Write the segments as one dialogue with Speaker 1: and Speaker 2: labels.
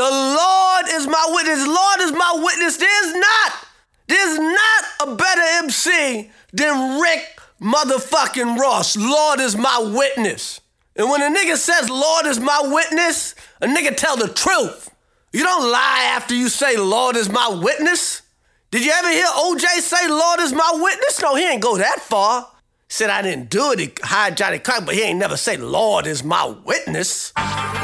Speaker 1: The Lord is my witness. Lord is my witness. There's not a better MC than Rick motherfucking Ross. Lord is my witness. And when a nigga says Lord is my witness, a nigga tell the truth. You don't lie after you say Lord is my witness. Did you ever hear OJ say Lord is my witness? No, he ain't go that far. He said I didn't do it, he hired Johnny Clark, but he ain't never say Lord is my witness.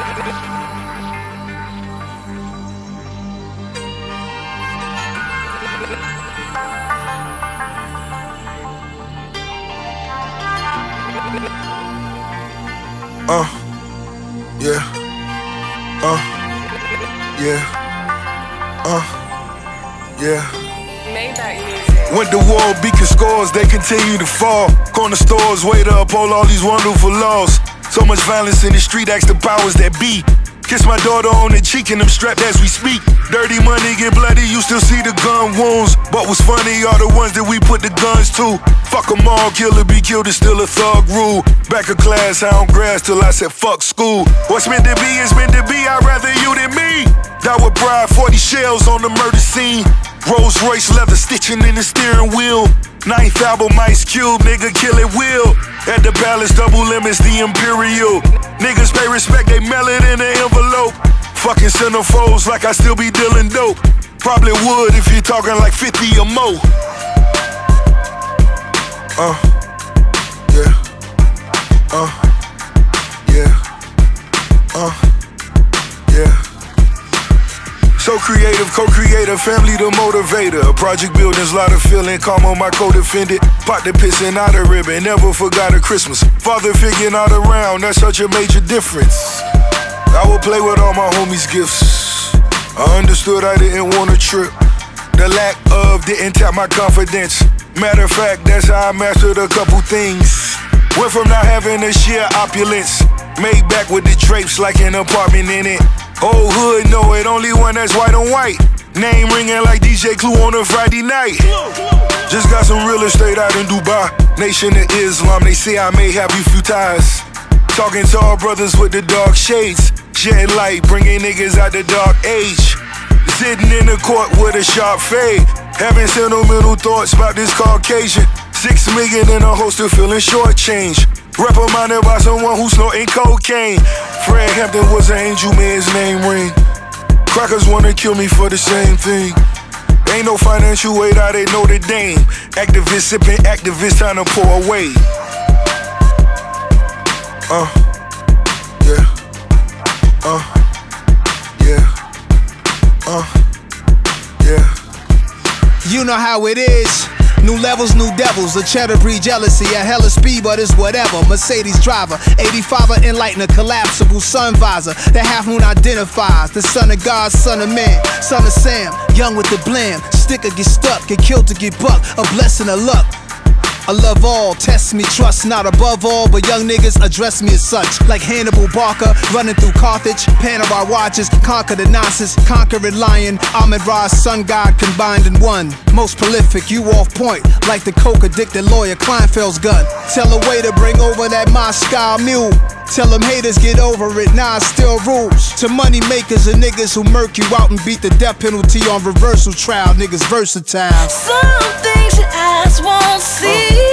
Speaker 2: Went to war, beacon scores, they continue to fall. Corner stores, way to uphold all these wonderful laws. So much violence in the street, ask the powers that be. Kiss my daughter on the cheek and I'm strapped as we speak. Dirty money get bloody, you still see the gun wounds. But what's funny are the ones that we put the guns to. Fuck them all, kill or be killed is still a thug rule. Back of class, I don't grass till I said fuck school. What's meant to be is meant to be, I'd rather you than me. Die with pride, 40 shells on the murder scene. Rolls Royce leather stitching in the steering wheel. 9th album Ice Cube, nigga kill it will. At the palace, double limits, the Imperial. Niggas pay respect, they mail it in an envelope. Fucking centerfolds like I still be dealing dope. Probably would if you're talking like 50 or more. So creative, co-creator, family the motivator. Project buildings, lot of feeling, calm on my co-defendant. Pot the pissing out of ribbon, never forgot a Christmas. Father figure not around, that's such a major difference. I would play with all my homies' gifts. I understood I didn't want a trip. The lack of didn't tap my confidence. Matter of fact, that's how I mastered a couple things. Went from not having a sheer opulence. Made back with the drapes like an apartment in it. Old hood know it, only one that's white on white. Name ringing like DJ Clue on a Friday night. Just got some real estate out in Dubai. Nation of Islam, they say I may have you few ties. Talking to our brothers with the dark shades. Shed light, bringing niggas out the dark age. Sitting in the court with a sharp fade. Having sentimental thoughts about this Caucasian. 6 million in a holster feeling shortchanged. Reprimanded by someone who's snorting cocaine. Fred Hampton was an angel, man, his name ring. Crackers wanna kill me for the same thing. Ain't no financial aid out at Notre Dame. Activists sipping activists trying to pour away.
Speaker 3: You know how it is. New levels, new devils, a cheddar breed jealousy, a hella speed, but it's whatever. Mercedes driver, 85er Enlightener, collapsible sun visor. The half moon identifies the son of God, son of man, son of Sam, young with the blam. Sticker get stuck, get killed to get buck, a blessing of luck. I love all, test me, trust not above all, but young niggas address me as such. Like Hannibal Barker, running through Carthage, Panerai watches, conquer the Nazis, conquering lion, Ahmed Ra's sun god combined in one. Most prolific, you off point, like the coke-addicted lawyer Kleinfeld's gun. Tell a way to bring over that Moscow mule. Tell them haters get over it, nah, still rules. To money makers and niggas who murk you out and beat the death penalty on reversal trial, niggas versatile.
Speaker 4: Some things your eyes won't see.